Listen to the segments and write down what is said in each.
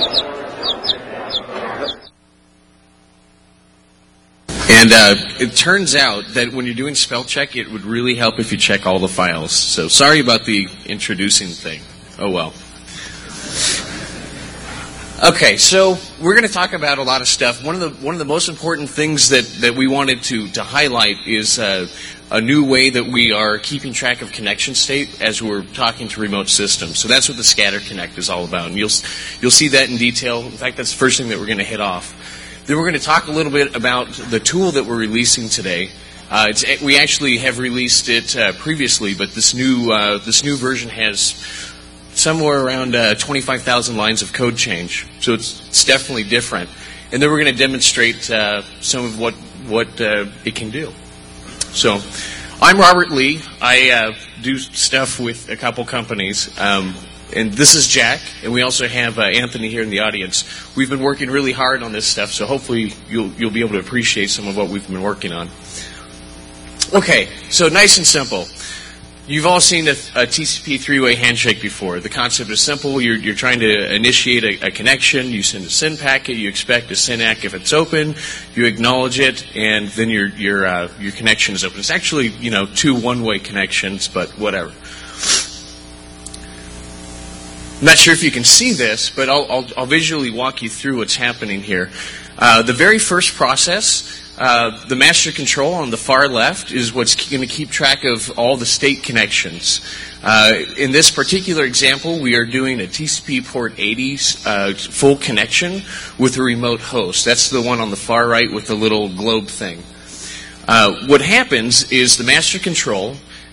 And it turns out that when you're doing spell check, it would really help if you check all the files. So sorry about the introducing thing. Oh well. Okay, so we're going to talk about a lot of stuff. One of the most important things that we wanted to highlight is a new way that we are keeping track of connection state as we're talking to remote systems. So that's what the Scatter Connect is all about, and you'll see that in detail. In fact, that's the first thing that we're going to hit off. Then we're going to talk a little bit about the tool that we're releasing today. We actually have released it previously, but this new version has somewhere around 25,000 lines of code change, so it's definitely different. And then we're going to demonstrate some of what it can do. So, I'm Robert Lee. I do stuff with a couple companies. And this is Jack, and we also have Anthony here in the audience. We've been working really hard on this stuff, so hopefully you'll be able to appreciate some of what we've been working on. Okay, so nice and simple. You've all seen a TCP three-way handshake before. The concept is simple. You're trying to initiate a connection. You send a SYN packet. You expect a SYN-ACK if it's open. You acknowledge it, and then your connection is open. It's actually two one-way connections, but whatever. I'm not sure if you can see this, but I'll visually walk you through what's happening here. The very first process, the master control on the far left, is what's going to keep track of all the state connections. In this particular example, we are doing a TCP port 80 full connection with a remote host. That's the one on the far right with the little globe thing. What happens is the master control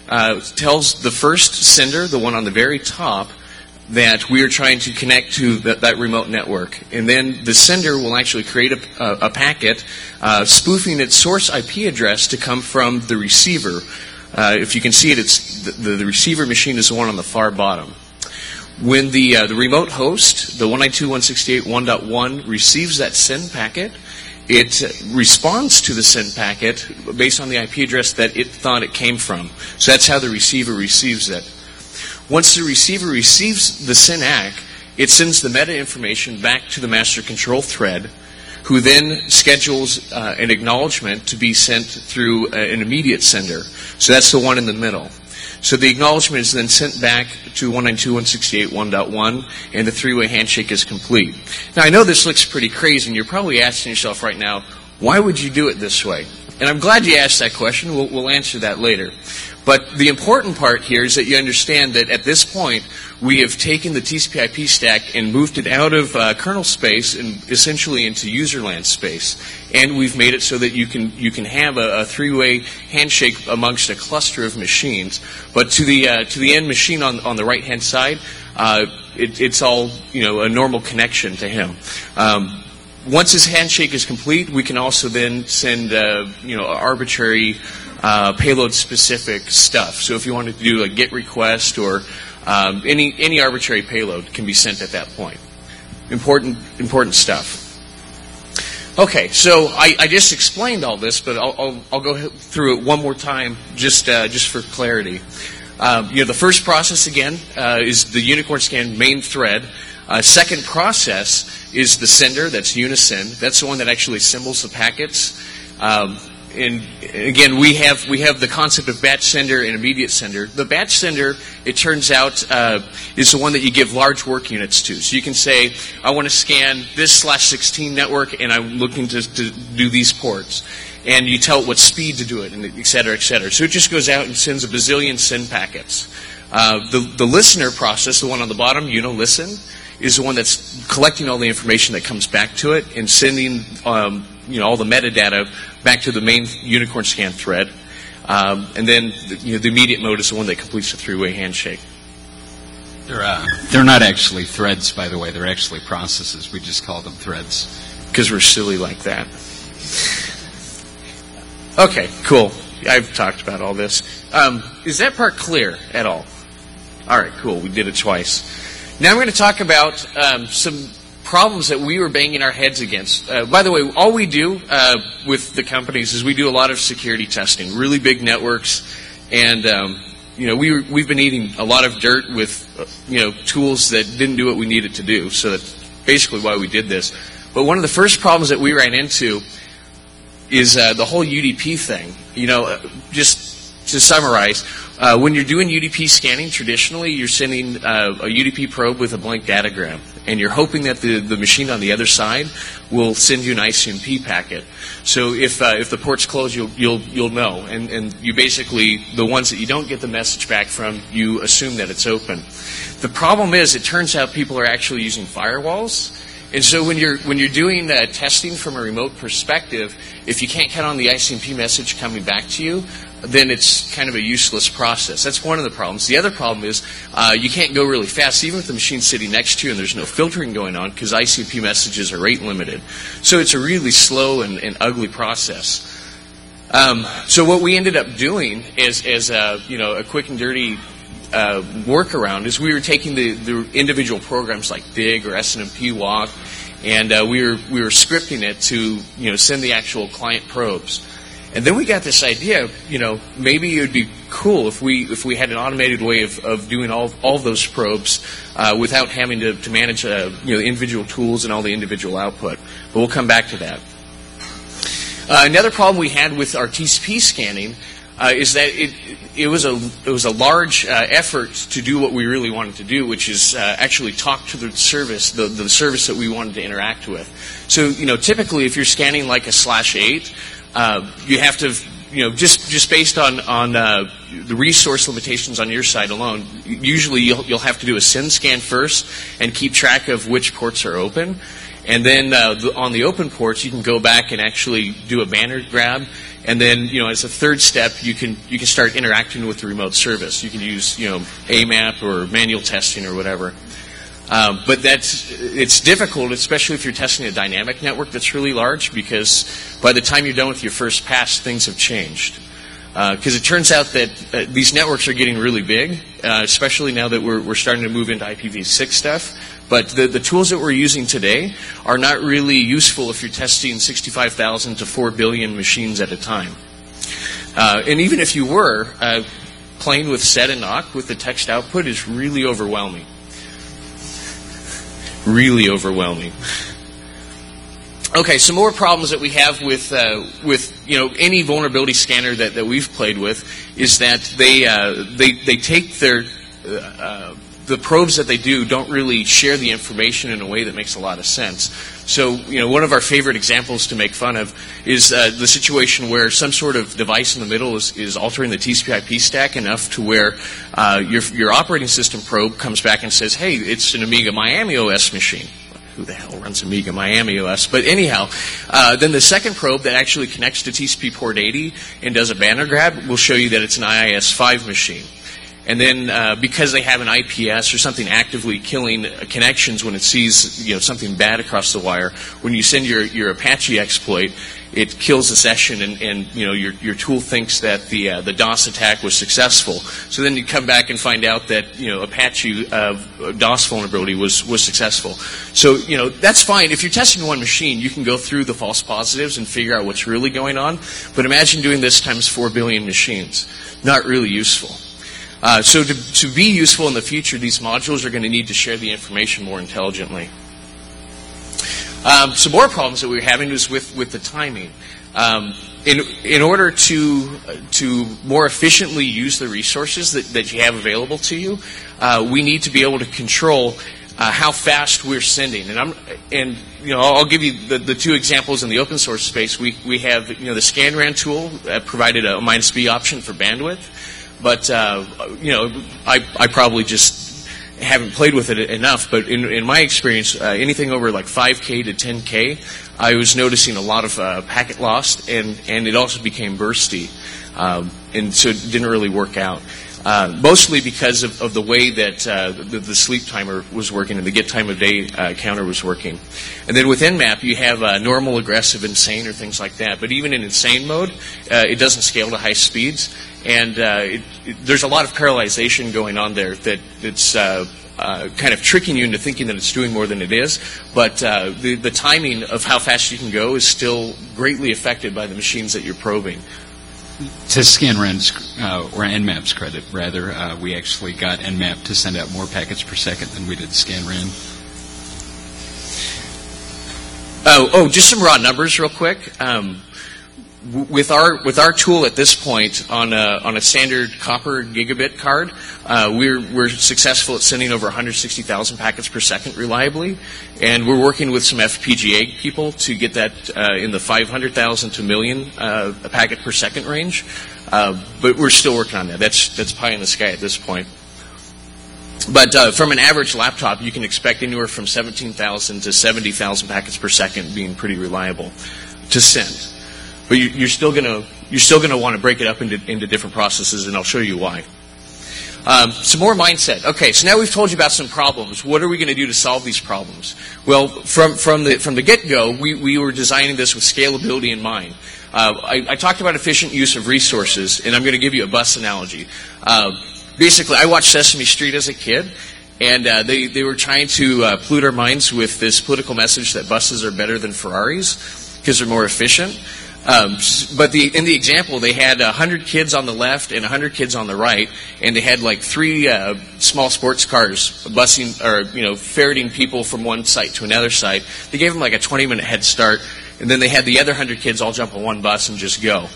tells the first sender, the one on the very top, that we are trying to connect to that remote network. And then the sender will actually create a packet spoofing its source IP address to come from the receiver. If you can see it, the receiver machine is the one on the far bottom. When the remote host, the 192.168.1.1, receives that SYN packet, it responds to the SYN packet based on the IP address that it thought it came from. So that's how the receiver receives it. Once the receiver receives the SYN-ACK, it sends the meta information back to the master control thread, who then schedules an acknowledgement to be sent through an immediate sender. So that's the one in the middle. So the acknowledgement is then sent back to 192.168.1.1, and the three-way handshake is complete. Now, I know this looks pretty crazy, and you're probably asking yourself right now, why would you do it this way? And I'm glad you asked that question. We'll answer that later. But the important part here is that you understand that at this point, we have taken the TCP/IP stack and moved it out of kernel space and essentially into userland space. And we've made it so that you can have a three-way handshake amongst a cluster of machines. But to the end machine on the right-hand side, it's all a normal connection to him. Once his handshake is complete, we can also then send arbitrary payload-specific stuff. So if you wanted to do a GET request or any arbitrary payload can be sent at that point. Important stuff. Okay, so I just explained all this, but I'll go through it one more time just for clarity. The first process again is the Unicorn Scan main thread. Second process is the sender, that's Unisend. That's the one that actually assembles the packets. And again, we have the concept of batch sender and immediate sender. The batch sender, it turns out, is the one that you give large work units to. So you can say, I want to scan this /16 network, and I'm looking to do these ports. And you tell it what speed to do it, and et cetera, et cetera. So it just goes out and sends a bazillion SYN packets. The listener process, the one on the bottom, Unilisten, is the one that's collecting all the information that comes back to it and sending all the metadata back to the main Unicorn Scan thread. And then the immediate mode is the one that completes the three-way handshake. They're not actually threads, by the way. They're actually processes. We just call them threads. Because we're silly like that. Okay, cool. I've talked about all this. Is that part clear at all? All right, cool. We did it twice. Now I'm going to talk about some problems that we were banging our heads against. By the way, all we do with the companies is we do a lot of security testing, really big networks, and we've been eating a lot of dirt with tools that didn't do what we needed to do. So that basically why we did this. But one of the first problems that we ran into is the whole UDP thing. Just to summarize, when you're doing UDP scanning, traditionally you're sending a UDP probe with a blank datagram, and you're hoping that the machine on the other side will send you an ICMP packet. So if the port's closed, you'll know, and you basically, the ones that you don't get the message back from, you assume that it's open. The problem is, it turns out people are actually using firewalls. And so when you're doing testing from a remote perspective, if you can't count on the ICMP message coming back to you, then it's kind of a useless process. That's one of the problems. The other problem is you can't go really fast, even if the machine's sitting next to you and there's no filtering going on, because ICMP messages are rate limited. So it's a really slow and ugly process. So what we ended up doing is a quick and dirty workaround is we were taking the individual programs like DIG or SNMP walk, and we were scripting it to send the actual client probes. And then we got this idea, maybe it would be cool if we had an automated way of doing all those probes without having to manage the individual tools and all the individual output. But we'll come back to that. Another problem we had with our TCP scanning is that it was a large effort to do what we really wanted to do, which is actually talk to the service, the service that we wanted to interact with. So typically if you're scanning like a /8, you have to, just based on the resource limitations on your side alone, usually you'll have to do a SYN scan first and keep track of which ports are open. And then on the open ports, you can go back and actually do a banner grab. And then, as a third step, you can start interacting with the remote service. You can use, AMAP or manual testing or whatever. But it's difficult, especially if you're testing a dynamic network that's really large, because by the time you're done with your first pass, things have changed. Because it turns out that these networks are getting really big, especially now that we're starting to move into IPv6 stuff. But the tools that we're using today are not really useful if you're testing 65,000 to 4 billion machines at a time. And even if you were, playing with SET and NOC with the text output is really overwhelming. Really overwhelming. Okay, some more problems that we have with any vulnerability scanner that we've played with is that they take the probes that they do don't really share the information in a way that makes a lot of sense. So, one of our favorite examples to make fun of is the situation where some sort of device in the middle is altering the TCP/IP stack enough to where your operating system probe comes back and says, hey, it's an Amiga Miami OS machine. Who the hell runs Amiga Miami OS? But anyhow, then the second probe that actually connects to TCP port 80 and does a banner grab will show you that it's an IIS-5 machine. And then because they have an IPS or something actively killing connections when it sees something bad across the wire, when you send your Apache exploit, it kills the session, and your tool thinks that the DOS attack was successful. So then you come back and find out that Apache DOS vulnerability was successful. So that's fine. If you're testing one machine, you can go through the false positives and figure out what's really going on. But imagine doing this times 4 billion machines. Not really useful. So to be useful in the future, these modules are going to need to share the information more intelligently. Some more problems that we're having is with the timing. In order to more efficiently use the resources that you have available to you, we need to be able to control how fast we're sending. And I'll give you the two examples in the open source space. We have the ScanRAN tool that provided a -B option for bandwidth. But, I probably just haven't played with it enough. But in my experience, anything over like 5K to 10K, I was noticing a lot of packet loss, and it also became bursty. And so it didn't really work out. Mostly because of the way that the sleep timer was working and the get time of day counter was working. And then with Nmap, you have normal, aggressive, insane, or things like that. But even in insane mode, it doesn't scale to high speeds. And there's a lot of parallelization going on there that's kind of tricking you into thinking that it's doing more than it is. But the timing of how fast you can go is still greatly affected by the machines that you're probing. To ScanRAN's, or Nmap's credit, rather, we actually got Nmap to send out more packets per second than we did ScanRAN. Just some raw numbers real quick. With our tool at this point on a standard copper gigabit card, we're successful at sending over 160,000 packets per second reliably, and we're working with some FPGA people to get that in the 500,000 to million packet per second range. But we're still working on that. That's pie in the sky at this point. But from an average laptop, you can expect anywhere from 17,000 to 70,000 packets per second being pretty reliable to send. But you're still gonna want to break it up into different processes, and I'll show you why. Some more mindset. Okay, so now we've told you about some problems. What are we going to do to solve these problems? Well, from the get-go, we were designing this with scalability in mind. I talked about efficient use of resources, and I'm going to give you a bus analogy. Basically, I watched Sesame Street as a kid, and they were trying to pollute our minds with this political message that buses are better than Ferraris because they're more efficient. But in the example, they had 100 kids on the left and 100 kids on the right, and they had like 3 small sports cars busing or ferreting people from one site to another site. They gave them like a 20-minute head start, and then they had the other 100 kids all jump on one bus and just go.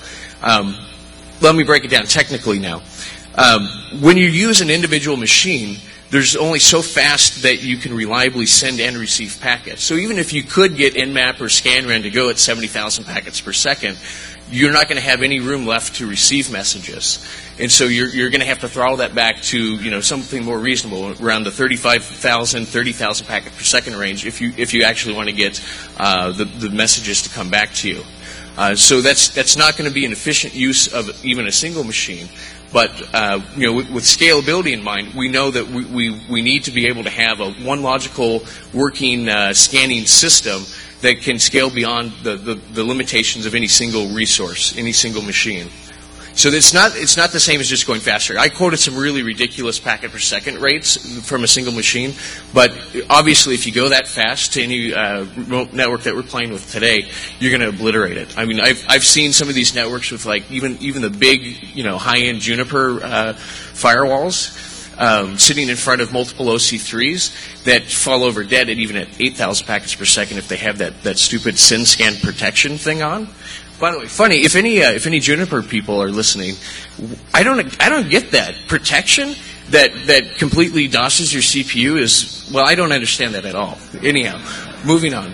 Let me break it down technically now. When you use an individual machine, there's only so fast that you can reliably send and receive packets. So even if you could get Nmap or ScanRen to go at 70,000 packets per second, you're not going to have any room left to receive messages. And so you're going to have to throttle that back to something more reasonable, around the 35,000, 30,000 packet per second range, if you actually want to get the messages to come back to you. So that's not going to be an efficient use of even a single machine. But with scalability in mind, we know that we need to be able to have one logical working scanning system that can scale beyond the limitations of any single resource, any single machine. So it's not the same as just going faster. I quoted some really ridiculous packet per second rates from a single machine, but obviously if you go that fast to any remote network that we're playing with today, you're going to obliterate it. I mean, I've seen some of these networks with like even the big high-end Juniper firewalls sitting in front of multiple OC3s that fall over dead even at 8,000 packets per second if they have that stupid SynScan protection thing on. By the way, funny, if any Juniper people are listening, I don't get that. Protection that completely DOSes your CPU is, well, I don't understand that at all. Anyhow, moving on.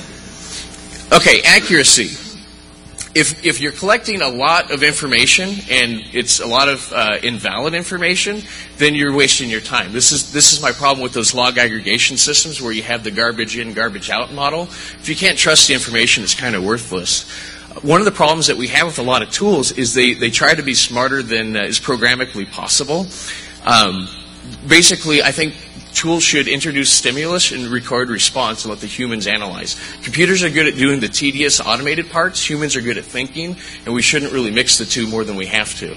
Okay, accuracy. If you're collecting a lot of information and it's a lot of invalid information, then you're wasting your time. This is my problem with those log aggregation systems where you have the garbage in, garbage out model. If you can't trust the information, it's kind of worthless. One of the problems that we have with a lot of tools is they try to be smarter than is programmatically possible. Basically, I think tools should introduce stimulus and record response and let the humans analyze. Computers are good at doing the tedious automated parts. Humans are good at thinking, and we shouldn't really mix the two more than we have to.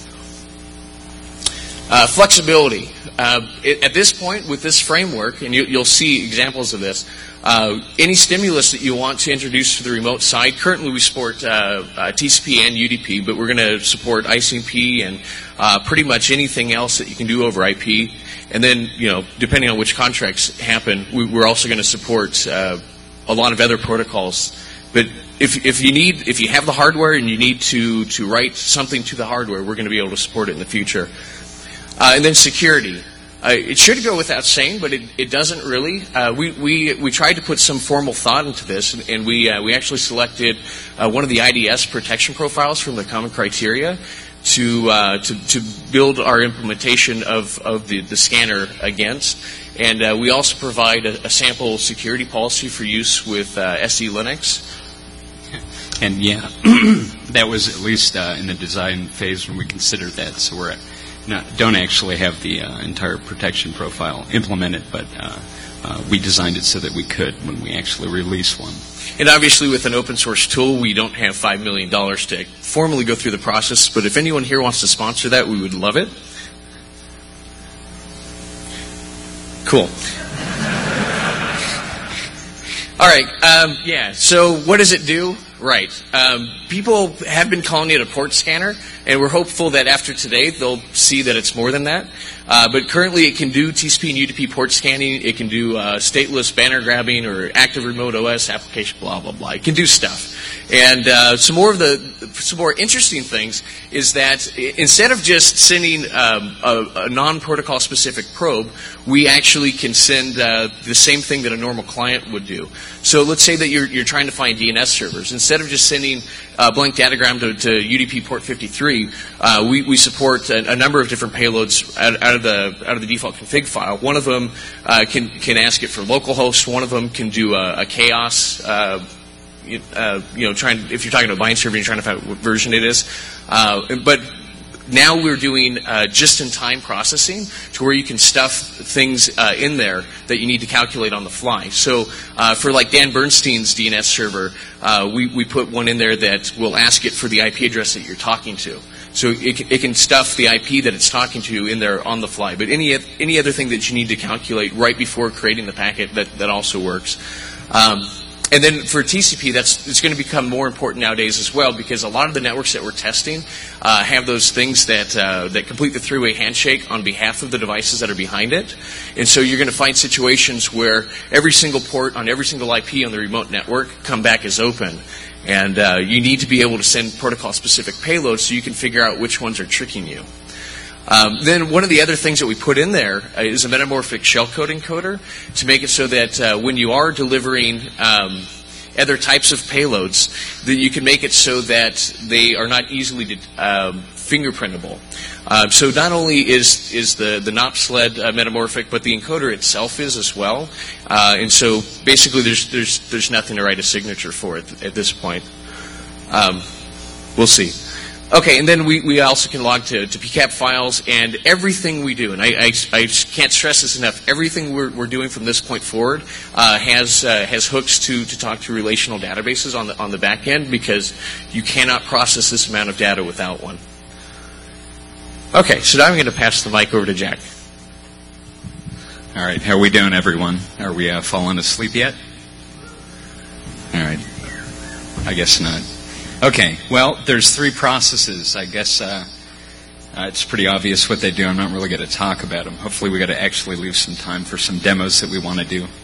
Flexibility. At this point, with this framework, and you'll see examples of this, any stimulus that you want to introduce to the remote side, currently we support TCP and UDP, but we're going to support ICMP and pretty much anything else that you can do over IP. And then, depending on which contracts happen, we're also going to support a lot of other protocols. But if you have the hardware and you need to write something to the hardware, we're going to be able to support it in the future. And then security. It should go without saying, but it doesn't really. We tried to put some formal thought into this, and we actually selected one of the IDS protection profiles from the common criteria to build our implementation of the scanner against. And we also provide a sample security policy for use with SE Linux. And yeah, that was at least in the design phase when we considered that. So don't actually have the entire protection profile implemented, but we designed it so that we could when we actually release one. And obviously with an open source tool, we don't have $5 million to formally go through the process, but if anyone here wants to sponsor that, we would love it. Cool. All right. Yeah. So what does it do? Right. People have been calling it a port scanner, and we're hopeful that after today they'll see that it's more than that. But currently it can do TCP and UDP port scanning. It can do stateless banner grabbing or active remote OS application, blah, blah, blah. It can do stuff. And some more interesting things is that instead of just sending a non-protocol specific probe, we actually can send the same thing that a normal client would do. So let's say that you're trying to find DNS servers. Instead of just sending a blank datagram to UDP port 53, we support a number of different payloads out of the default config file. One of them can ask it for localhost. One of them can do a chaos. If you're talking to a bind server, you're trying to find what version it is. But now we're doing just-in-time processing to where you can stuff things in there that you need to calculate on the fly. So for like Dan Bernstein's DNS server, we put one in there that will ask it for the IP address that you're talking to. So it can stuff the IP that it's talking to in there on the fly. But any other thing that you need to calculate right before creating the packet, that also works. And then for TCP, it's going to become more important nowadays as well, because a lot of the networks that we're testing have those things that complete the three-way handshake on behalf of the devices that are behind it. And so you're going to find situations where every single port on every single IP on the remote network come back as open. And you need to be able to send protocol-specific payloads so you can figure out which ones are tricking you. Then one of the other things that we put in there is a metamorphic shellcode encoder to make it so that when you are delivering other types of payloads, that you can make it so that they are not easily fingerprintable. So not only is the NOP sled metamorphic, but the encoder itself is as well. And so basically there's nothing to write a signature for at this point. We'll see. Okay, and then we also can log to PCAP files, and everything we do, and I can't stress this enough, everything we're doing from this point forward has hooks to talk to relational databases on the back end, because you cannot process this amount of data without one. Okay, so now I'm going to pass the mic over to Jack. All right, how are we doing, everyone? Are we falling asleep yet? All right, I guess not. Okay, well, there's three processes. I guess it's pretty obvious what they do. I'm not really going to talk about them. Hopefully we got to actually leave some time for some demos that we want to do.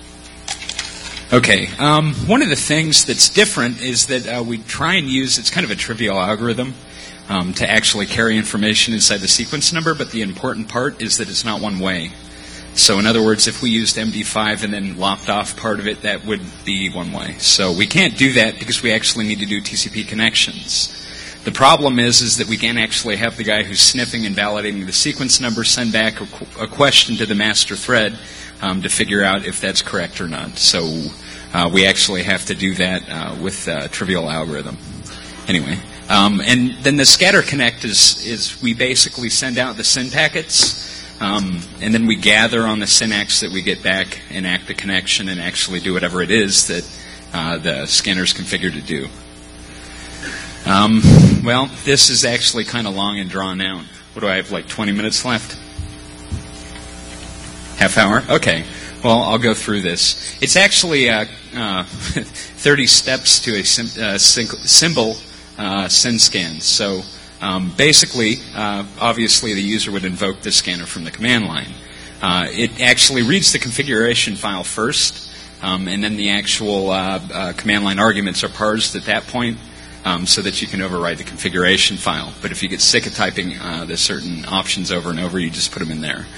Okay, one of the things that's different is that we try and use, it's kind of a trivial algorithm to actually carry information inside the sequence number, but the important part is that it's not one way. So in other words, if we used MD5 and then lopped off part of it, that would be one way. So we can't do that because we actually need to do TCP connections. The problem is that we can't actually have the guy who's sniffing and validating the sequence number send back a question to the master thread to figure out if that's correct or not. So we actually have to do that with a trivial algorithm. Anyway, and then the scatter connect is we basically send out the SYN packets. And then we gather on the SYNAX that we get back and act the connection and actually do whatever it is that the scanner's configured to do. Well, this is actually kind of long and drawn out. What do I have, like 20 minutes left? Half hour? Okay. Well, I'll go through this. It's actually 30 steps to a symbol SYN scan. So basically, obviously, the user would invoke the scanner from the command line. It actually reads the configuration file first, and then the actual command line arguments are parsed at that point so that you can override the configuration file. But if you get sick of typing the certain options over and over, you just put them in there.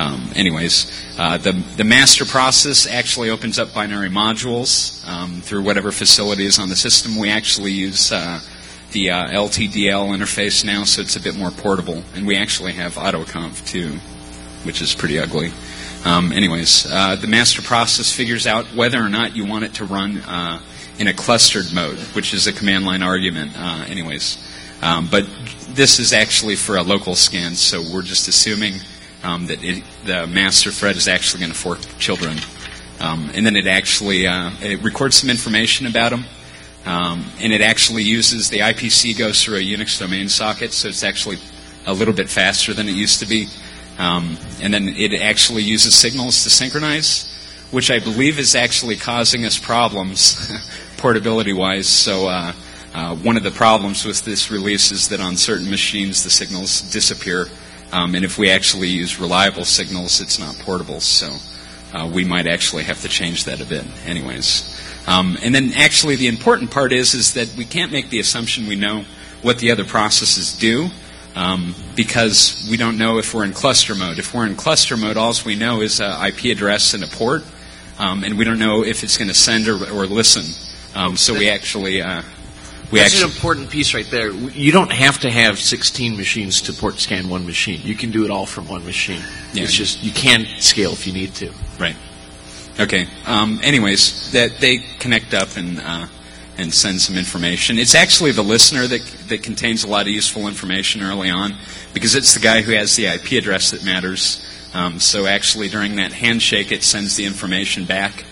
The master process actually opens up binary modules through whatever facility is on the system. We actually use the LTDL interface now, so it's a bit more portable. And we actually have AutoConf too, which is pretty ugly. The master process figures out whether or not you want it to run in a clustered mode, which is a command line argument. But this is actually for a local scan, so we're just assuming that the master thread is actually going to fork children. And then it actually it records some information about them. And it actually uses, the IPC goes through a Unix domain socket, so it's actually a little bit faster than it used to be. And then it actually uses signals to synchronize. which I believe is actually causing us problems portability-wise. So one of the problems with this release is that on certain machines the signals disappear, and if we actually use reliable signals, it's not portable. So we might actually have to change that a bit. Anyways. And then actually the important part is that we can't make the assumption we know what the other processes do, because we don't know if we're in cluster mode. If we're in cluster mode, all we know is an IP address and a port, and we don't know if it's going to send or listen. So we actually... That's an important piece right there. You don't have to have 16 machines to port scan one machine. You can do it all from one machine. Yeah. It's just you can scale if you need to. Right. Okay. Anyways, that they connect up and send some information. It's actually the listener that contains a lot of useful information early on, because it's the guy who has the IP address that matters. So actually during that handshake, it sends the information back.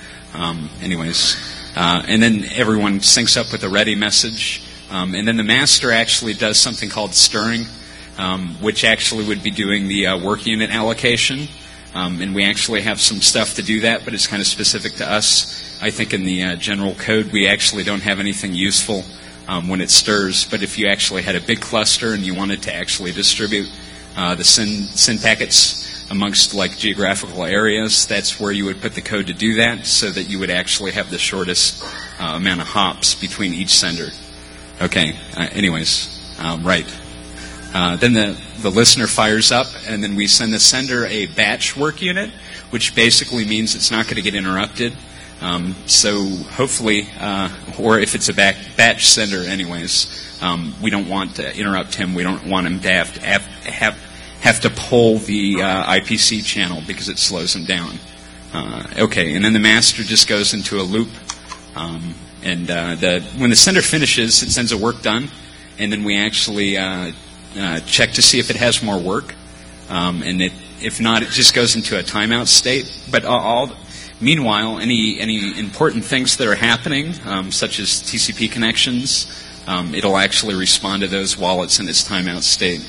And then everyone syncs up with a ready message. And then the master actually does something called stirring, which actually would be doing the work unit allocation. And we actually have some stuff to do that, but it's kind of specific to us. I think in the general code, we actually don't have anything useful when it stirs. But if you actually had a big cluster and you wanted to actually distribute the SYN packets amongst like geographical areas, that's where you would put the code to do that, so that you would actually have the shortest amount of hops between each sender. Okay. Right. Then the listener fires up, and then we send the sender a batch work unit, which basically means it's not going to get interrupted. So hopefully, or if it's a batch sender, we don't want to interrupt him. We don't want him to have to pull the IPC channel because it slows him down. And then the master just goes into a loop, when the sender finishes, it sends a work done, and then we actually check to see if it has more work, and if not, it just goes into a timeout state. But meanwhile, any important things that are happening, such as TCP connections, it'll actually respond to those while it's in its timeout state,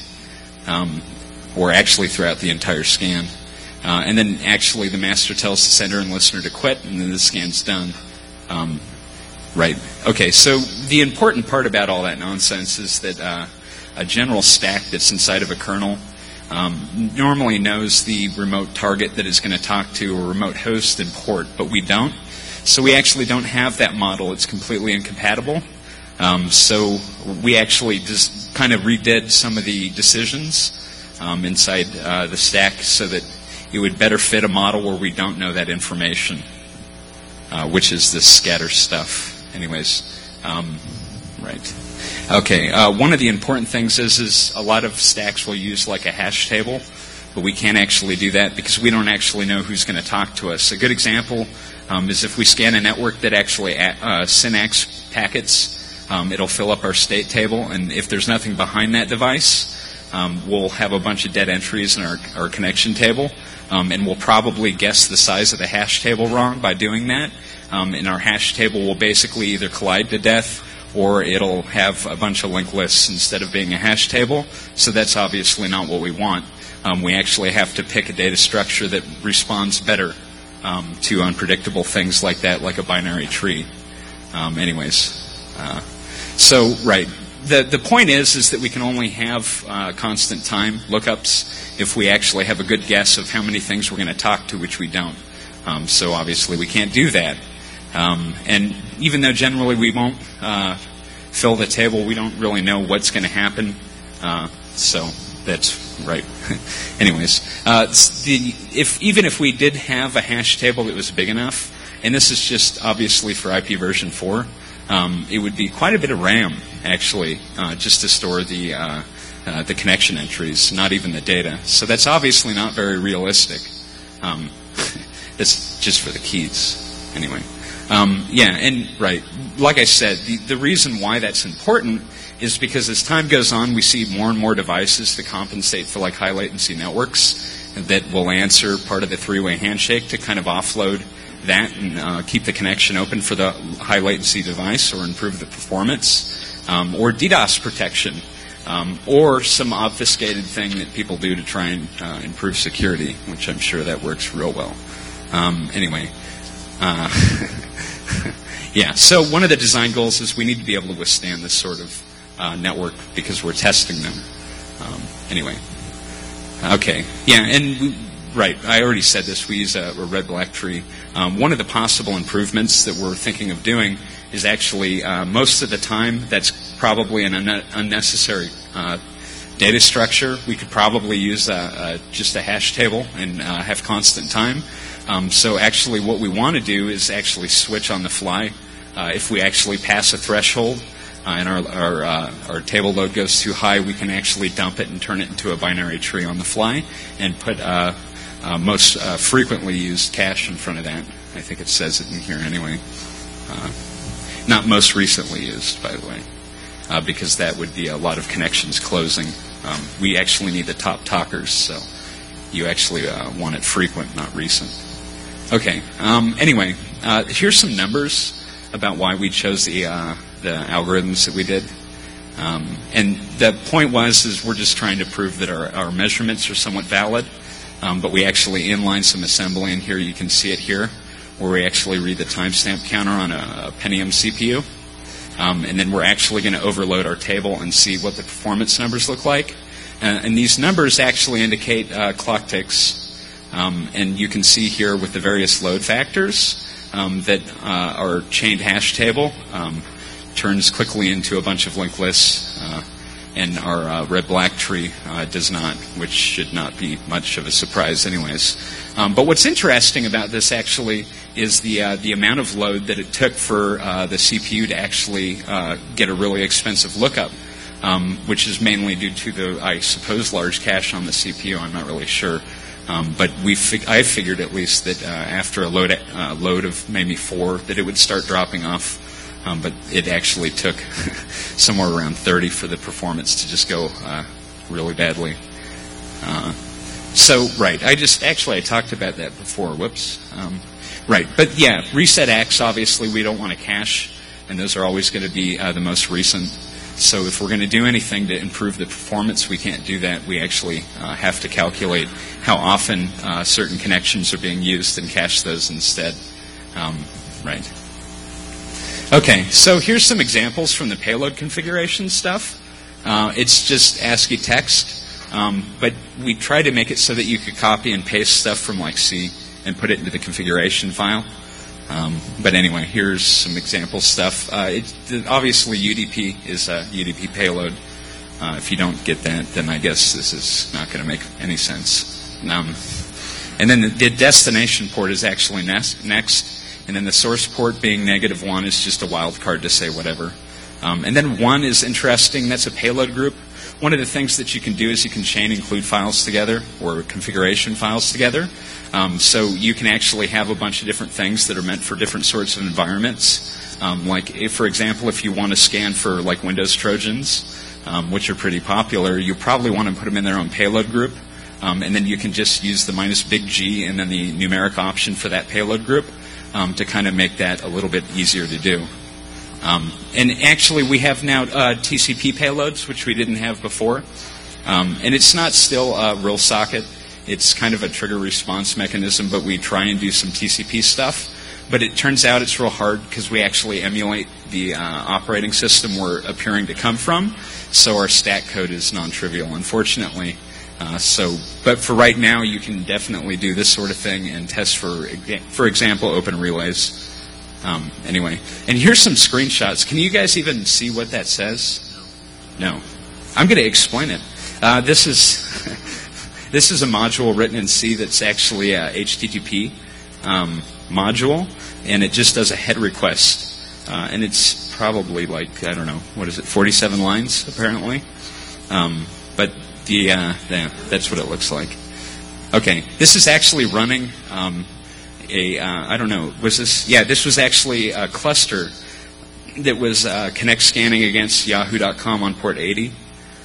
or actually throughout the entire scan. And then actually the master tells the sender and listener to quit, and then the scan's done. Right. Okay, so the important part about all that nonsense is that a general stack that's inside of a kernel normally knows the remote target that it's going to talk to, or remote host and port, but we don't. So we actually don't have that model. It's completely incompatible. So we actually just kind of redid some of the decisions inside the stack so that it would better fit a model where we don't know that information, which is this scatter stuff. Right. Okay, one of the important things is a lot of stacks will use like a hash table, but we can't actually do that because we don't actually know who's going to talk to us. A good example is if we scan a network that actually SYN-ACKs packets, it'll fill up our state table, and if there's nothing behind that device, we'll have a bunch of dead entries in our connection table, and we'll probably guess the size of the hash table wrong by doing that. And our hash table will basically either collide to death, or it'll have a bunch of linked lists instead of being a hash table. So that's obviously not what we want. We actually have to pick a data structure that responds better to unpredictable things like that, like a binary tree. So, right. The point is that we can only have constant time lookups if we actually have a good guess of how many things we're going to talk to, which we don't. So obviously we can't do that. And even though generally we won't fill the table, we don't really know what's going to happen. So that's right. Even if we did have a hash table that was big enough, and this is just obviously for IP version 4, it would be quite a bit of RAM actually, just to store the connection entries, not even the data. So that's obviously not very realistic. That's just for the keys, anyway. Right. Like I said, the reason why that's important is because as time goes on, we see more and more devices that compensate for like high latency networks that will answer part of the three-way handshake to kind of offload that and keep the connection open for the high latency device, or improve the performance, or DDoS protection, or some obfuscated thing that people do to try and improve security, which I'm sure that works real well. Yeah, so one of the design goals is we need to be able to withstand this sort of network because we're testing them. Anyway. Okay, yeah, and right, I already said this. We use a red-black tree. One of the possible improvements that we're thinking of doing is actually, most of the time, that's probably an unnecessary data structure. We could probably use just a hash table and have constant time. So actually what we want to do is actually switch on the fly. If we actually pass a threshold and our table load goes too high, we can actually dump it and turn it into a binary tree on the fly and put most frequently used cache in front of that. I think it says it in here anyway. Not most recently used, by the way, because that would be a lot of connections closing. We actually need the top talkers, so you actually want it frequent, not recent. Okay. Anyway, here's some numbers about why we chose the algorithms that we did. And the point is we're just trying to prove that our measurements are somewhat valid. But we actually inline some assembly, and here you can see it here, where we actually read the timestamp counter on a Pentium CPU. And then we're actually going to overload our table and see what the performance numbers look like. And these numbers actually indicate clock ticks. And you can see here with the various load factors that our chained hash table turns quickly into a bunch of linked lists. And our red-black tree does not, which should not be much of a surprise anyways. But what's interesting about this actually is the amount of load that it took for the CPU to actually get a really expensive lookup, which is mainly due to the, I suppose, large cache on the CPU. I'm not really sure. But I figured at least that after a load of maybe 4 that it would start dropping off. But it actually took somewhere around 30 for the performance to just go really badly. Right, I talked about that before. Whoops. Right, but yeah, reset X, obviously we don't want to cache, and those are always going to be the most recent. So if we're going to do anything to improve the performance, we can't do that. We actually have to calculate how often certain connections are being used and cache those instead. Right. Okay, so here's some examples from the payload configuration stuff. It's just ASCII text, but we try to make it so that you could copy and paste stuff from like C and put it into the configuration file. But anyway, here's some example stuff. Obviously, UDP is a UDP payload. If you don't get that, then I guess this is not going to make any sense. And then the destination port is actually next. And then the source port being -1 is just a wildcard to say whatever. And then 1 is interesting. That's a payload group. One of the things that you can do is you can chain include files together or configuration files together. So you can actually have a bunch of different things that are meant for different sorts of environments. For example, if you want to scan for like Windows Trojans, which are pretty popular, you probably want to put them in their own payload group. And then you can just use the -big G and then the numeric option for that payload group. To kind of make that a little bit easier to do. And actually, we have now TCP payloads, which we didn't have before. And it's not still a real socket. It's kind of a trigger response mechanism, but we try and do some TCP stuff. But it turns out it's real hard because we actually emulate the operating system we're appearing to come from. So our stack code is non-trivial, unfortunately. But for right now, you can definitely do this sort of thing and test for example, open relays. Anyway, and here's some screenshots. Can you guys even see what that says? No. I'm going to explain it. This is a module written in C that's actually a HTTP module, and it just does a head request. And it's probably like, I don't know, 47 lines, apparently. But that's what it looks like. Okay, this is actually running I don't know, this was actually a cluster that was Connect scanning against yahoo.com on port 80.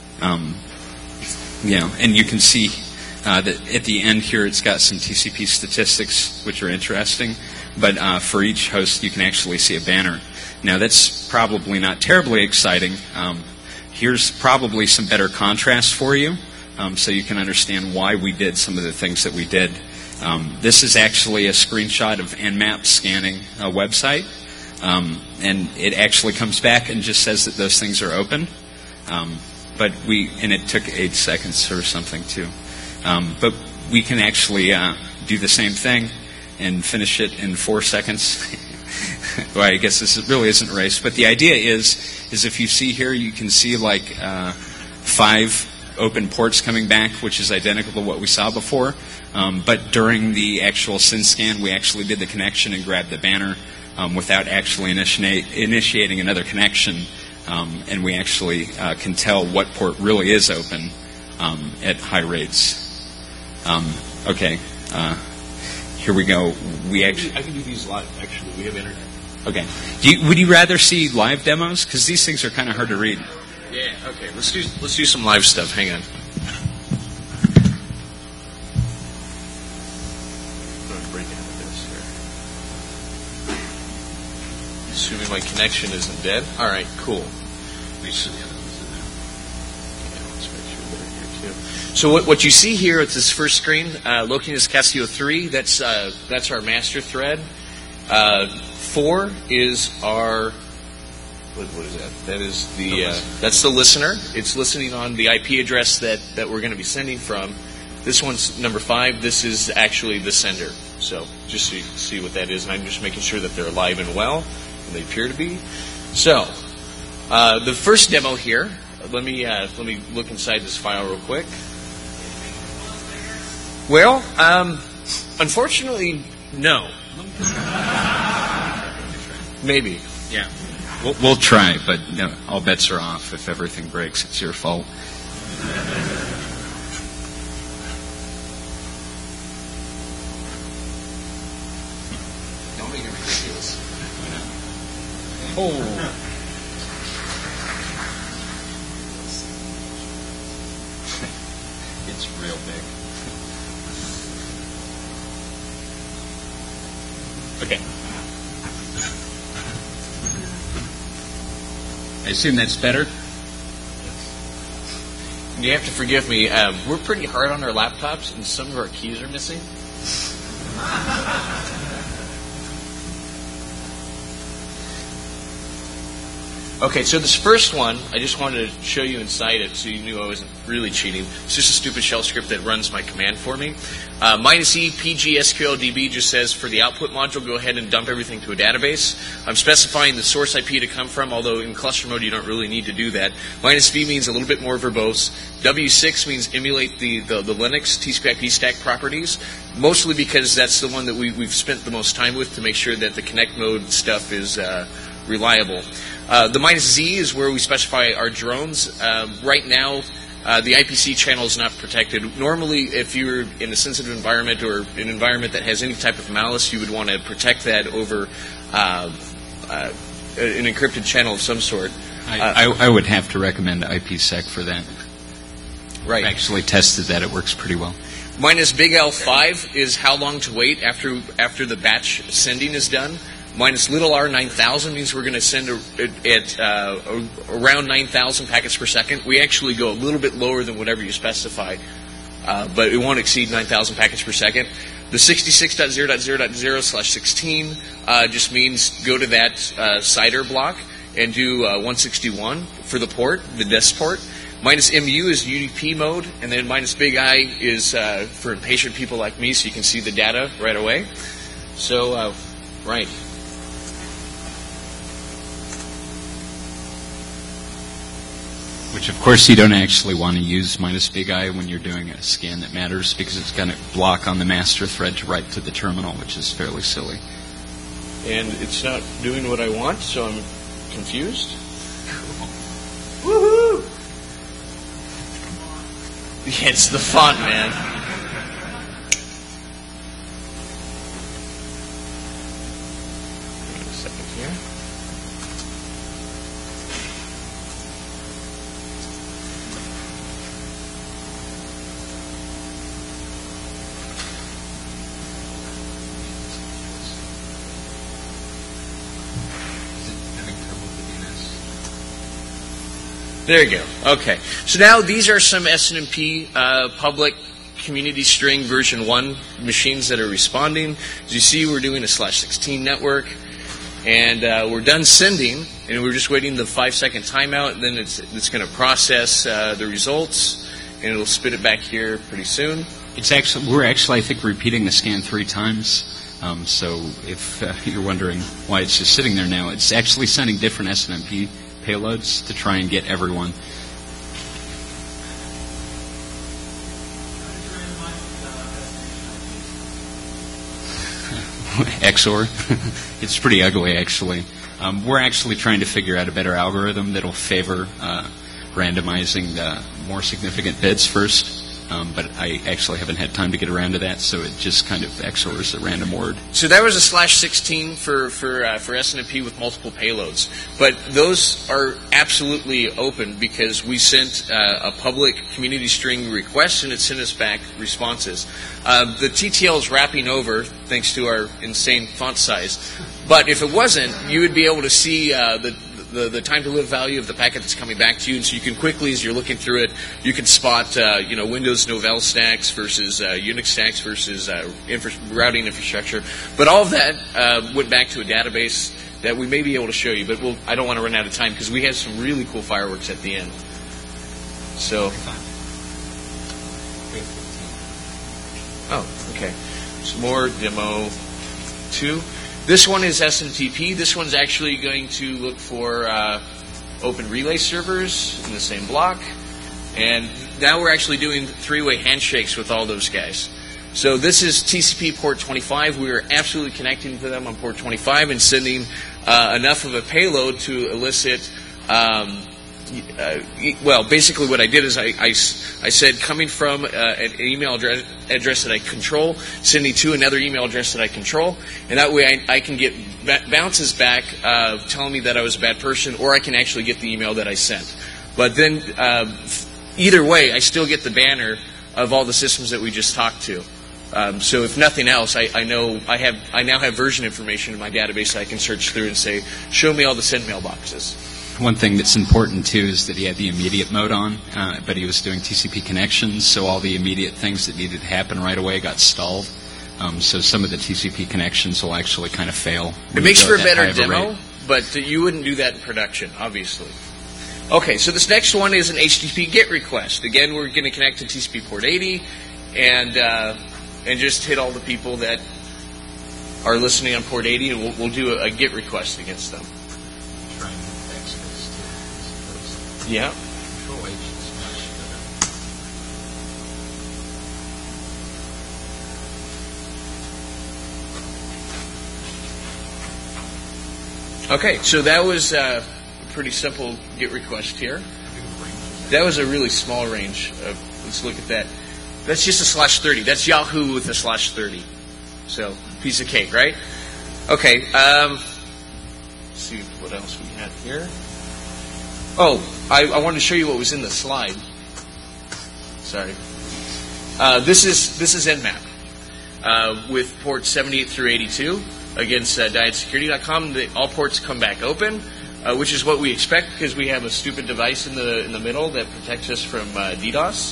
And you can see that at the end here it's got some TCP statistics which are interesting, but for each host you can actually see a banner. Now that's probably not terribly exciting. Here's probably some better contrast for you, so you can understand why we did some of the things that we did. This is actually a screenshot of Nmap scanning a website, and it actually comes back and just says that those things are open. And it took 8 seconds or something too. But we can actually do the same thing and finish it in 4 seconds. Well, I guess this really isn't a race, but the idea is if you see here, you can see like 5 open ports coming back, which is identical to what we saw before. But during the actual SynScan, we actually did the connection and grabbed the banner without actually initiating another connection. And we actually can tell what port really is open at high rates. Okay, here we go. I can do these live. Actually, we have internet. Okay. Would you rather see live demos? Because these things are kind of hard to read. Yeah. Okay. Let's do some live stuff. Hang on. I'm going to break into this here. Assuming my connection isn't dead. All right. Cool. Let's make sure they're here too. So what you see here at this first screen, Lokinus Casio 3, that's our master thread. 4 is our what is that? That is that's the listener. It's listening on the IP address that we're going to be sending from. This one's number 5. This is actually the sender. So just so you can see what that is, and I'm just making sure that they're alive and well, and they appear to be. So the first demo here. Let me look inside this file real quick. Well, unfortunately, no. Maybe. Yeah. We'll try, but no, all bets are off. If everything breaks, it's your fault. Don't make it ridiculous. Oh. It's real big. Okay. I assume that's better? You have to forgive me. We're pretty hard on our laptops, and some of our keys are missing. Okay, so this first one, I just wanted to show you inside it so you knew I wasn't really cheating. It's just a stupid shell script that runs my command for me. -E PGSQLDB just says for the output module, go ahead and dump everything to a database. I'm specifying the source IP to come from, although in cluster mode you don't really need to do that. -V means a little bit more verbose. W6 means emulate the Linux TCP/IP stack properties, mostly because that's the one that we've spent the most time with to make sure that the connect mode stuff is reliable. The -Z is where we specify our drones. Right now, the IPC channel is not protected. Normally, if you're in a sensitive environment or an environment that has any type of malice, you would want to protect that over an encrypted channel of some sort. I would have to recommend IPsec for that. Right. I've actually tested that. It works pretty well. -Big L5 is how long to wait after the batch sending is done. -little r 9000 means we're going to send at around 9,000 packets per second. We actually go a little bit lower than whatever you specify, but it won't exceed 9,000 packets per second. The 66.0.0.0/16 just means go to that CIDR block and do 161 for the port, the desk port. -MU is UDP mode, and then -Big I is for impatient people like me, so you can see the data right away. So, right. Which, of course, you don't actually want to use -Big I when you're doing a scan that matters, because it's going to block on the master thread to write to the terminal, which is fairly silly. And it's not doing what I want, so I'm confused. Woohoo! Yeah, it's the font, man. Wait a second here. There you go. Okay. So now these are some SNMP public community string version 1 machines that are responding. As you see, we're doing a /16 network. And we're done sending, and we're just waiting the 5-second timeout, and then it's going to process the results, and it'll spit it back here pretty soon. We're actually, I think, repeating the scan 3 times. So if you're wondering why it's just sitting there now, it's actually sending different SNMP payloads to try and get everyone. XOR. It's pretty ugly, actually. We're actually trying to figure out a better algorithm that'll favor randomizing the more significant bits first. But I actually haven't had time to get around to that, so it just kind of XORs a random word. So that was a /16 for SNMP with multiple payloads. But those are absolutely open because we sent a public community string request, and it sent us back responses. The TTL is wrapping over, thanks to our insane font size. But if it wasn't, you would be able to see the time to live value of the packet that's coming back to you, and so you can quickly, as you're looking through it, you can spot Windows Novell stacks versus Unix stacks versus routing infrastructure. But all of that went back to a database that we may be able to show you, but I don't want to run out of time because we have some really cool fireworks at the end. So, okay. Some more demo 2. This one is SMTP. This one's actually going to look for open relay servers in the same block. And now we're actually doing 3-way handshakes with all those guys. So this is TCP port 25. We are absolutely connecting to them on port 25 and sending enough of a payload to elicit basically what I did is I said coming from an email address that I control, sending to another email address that I control, and that way I can get bounces back telling me that I was a bad person, or I can actually get the email that I sent. But then either way, I still get the banner of all the systems that we just talked to. So if nothing else, I now have version information in my database that I can search through and say, show me all the send mailboxes. One thing that's important, too, is that he had the immediate mode on, but he was doing TCP connections, so all the immediate things that needed to happen right away got stalled. So some of the TCP connections will actually kind of fail. It makes for a better demo, but you wouldn't do that in production, obviously. Okay, so this next one is an HTTP GET request. Again, we're going to connect to TCP port 80 and just hit all the people that are listening on port 80, and we'll do a GET request against them. Yeah. Control H is much better. Okay, so that was a pretty simple GET request here. That was a really small range. Let's look at that. That's just a /30. That's Yahoo with a /30. So, piece of cake, right? Okay, let's see what else we had here. Oh, I wanted to show you what was in the slide. Sorry. This is Nmap with ports 78 through 82 against DietSecurity.com. All ports come back open, which is what we expect because we have a stupid device in the middle that protects us from DDoS.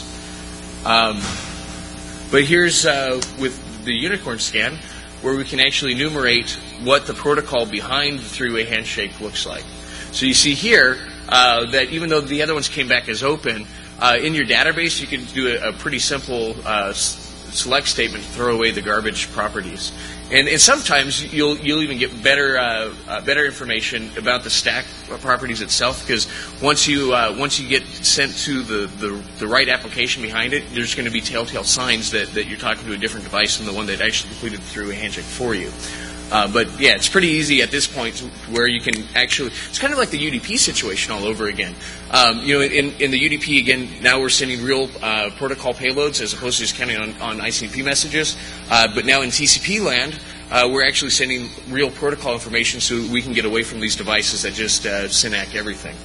But here's with the Unicorn scan where we can actually enumerate what the protocol behind the 3-way handshake looks like. So you see here that even though the other ones came back as open, in your database you can do a pretty simple select statement to throw away the garbage properties. And sometimes you'll even get better information about the stack properties itself, because once you get sent to the right application behind it, there's going to be telltale signs that you're talking to a different device than the one that actually completed the 3-way handshake for you. But yeah, it's pretty easy at this point where you can actually, it's kind of like the UDP situation all over again. In the UDP, again, now we're sending real protocol payloads as opposed to just counting on ICMP messages. But now in TCP land, we're actually sending real protocol information so we can get away from these devices that just SYNAC everything.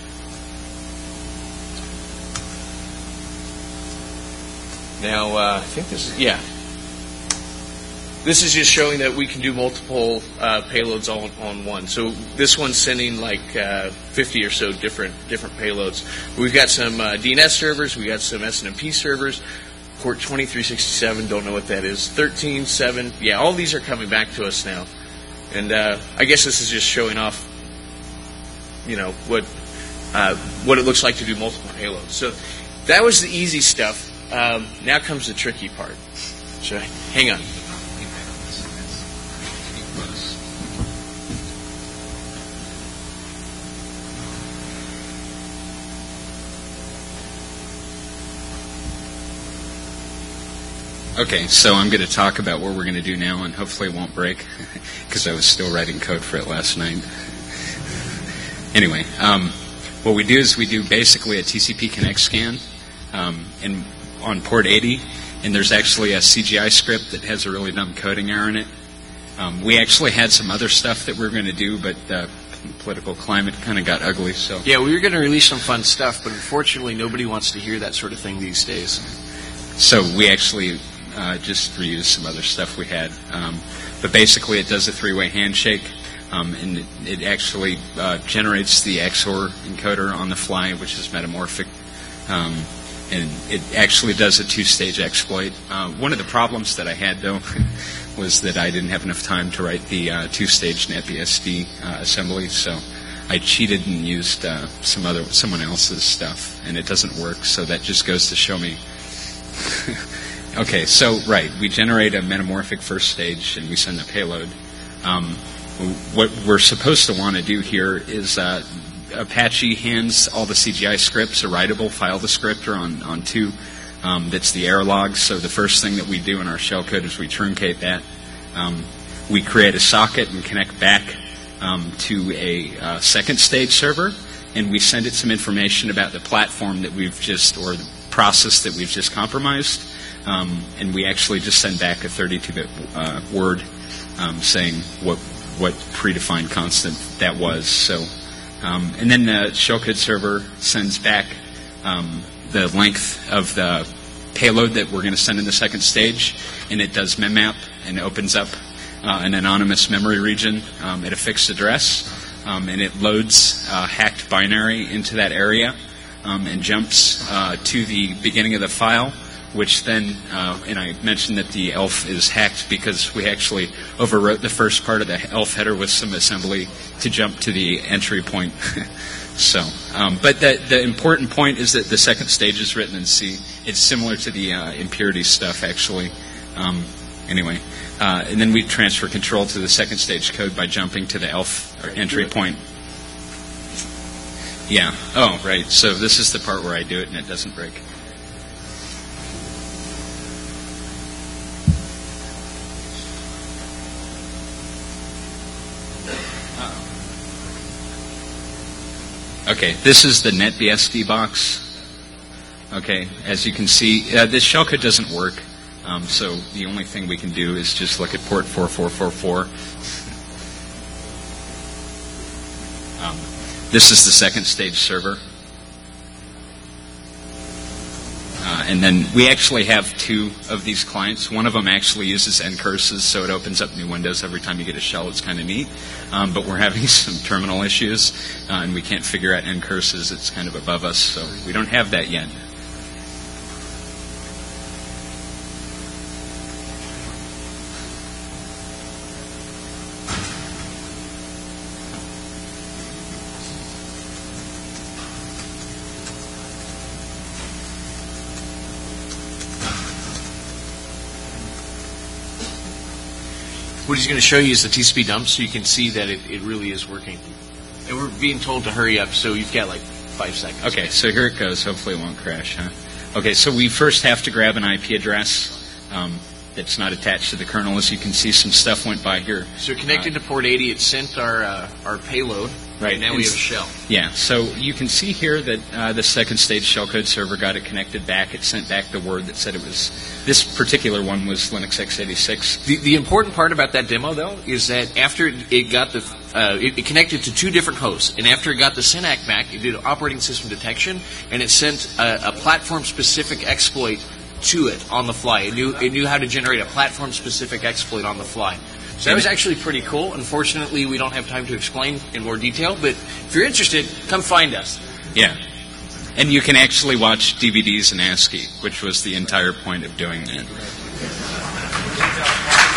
Now, I think this is, yeah. This is just showing that we can do multiple payloads all on one. So this one's sending like 50 or so different payloads. We've got some DNS servers. We've got some SNMP servers. Port 2367, don't know what that is. 13.7, yeah, all these are coming back to us now. And I guess this is just showing off, what it looks like to do multiple payloads. So that was the easy stuff. Now comes the tricky part. So hang on. Okay, so I'm going to talk about what we're going to do now, and hopefully it won't break, because I was still writing code for it last night. Anyway, what we do is we do basically a TCP Connect scan on port 80, and there's actually a CGI script that has a really dumb coding error in it. We actually had some other stuff that we were going to do, but the political climate kind of got ugly. So yeah, we were going to release some fun stuff, but unfortunately nobody wants to hear that sort of thing these days. So we actually just reused some other stuff we had. But basically it does a three-way handshake, and it actually generates the XOR encoder on the fly, which is metamorphic. And it actually does a two-stage exploit. One of the problems that I had, though, was that I didn't have enough time to write the two-stage NetBSD assembly, so I cheated and used someone else's stuff, and it doesn't work, so that just goes to show me. Okay, so, right, we generate a metamorphic first stage, and we send a payload. What we're supposed to want to do here is Apache hands all the CGI scripts a writable file descriptor on 2. That's the error logs. So the first thing that we do in our shellcode is we truncate that. We create a socket and connect back to a second stage server, and we send it some information about the platform that we've or the process that we've just compromised. And we actually just send back a 32-bit word saying what predefined constant that was. So, and then the shellcode server sends back the length of the payload that we're going to send in the second stage, and it does memmap and opens up an anonymous memory region at a fixed address, and it loads hacked binary into that area and jumps to the beginning of the file, which then, and I mentioned that the ELF is hacked because we actually overwrote the first part of the ELF header with some assembly to jump to the entry point. So, but the important point is that the second stage is written in C. It's similar to the impurity stuff, actually. Anyway, and then we transfer control to the second stage code by jumping to the ELF entry point. Yeah. Oh, right. So this is the part where I do it and it doesn't break. Okay, this is the NetBSD box. Okay, as you can see, this shellcode doesn't work, so the only thing we can do is just look at port 4444. This is the second stage server. And then we actually have 2 of these clients. One of them actually uses ncurses, so it opens up new windows every time you get a shell. It's kind of neat. But we're having some terminal issues, and we can't figure out ncurses. It's kind of above us, so we don't have that yet. What he's going to show you is the TCP dump, so you can see that it really is working. And we're being told to hurry up, so you've got like 5 seconds. Okay, so here it goes. Hopefully it won't crash, huh? Okay, so we first have to grab an IP address that's not attached to the kernel. As you can see, some stuff went by here. So connected to port 80, it sent our payload. Right, now we have a shell. Yeah, so you can see here that the second stage shellcode server got it connected back. It sent back the word that said it was, this particular one was Linux x86. The important part about that demo, though, is that after it got it connected to 2 different hosts, and after it got the SYNAC back, it did operating system detection, and it sent a platform-specific exploit to it on the fly. It knew how to generate a platform-specific exploit on the fly. So that was actually pretty cool. Unfortunately, we don't have time to explain in more detail, but if you're interested, come find us. Yeah. And you can actually watch DVDs in ASCII, which was the entire point of doing that.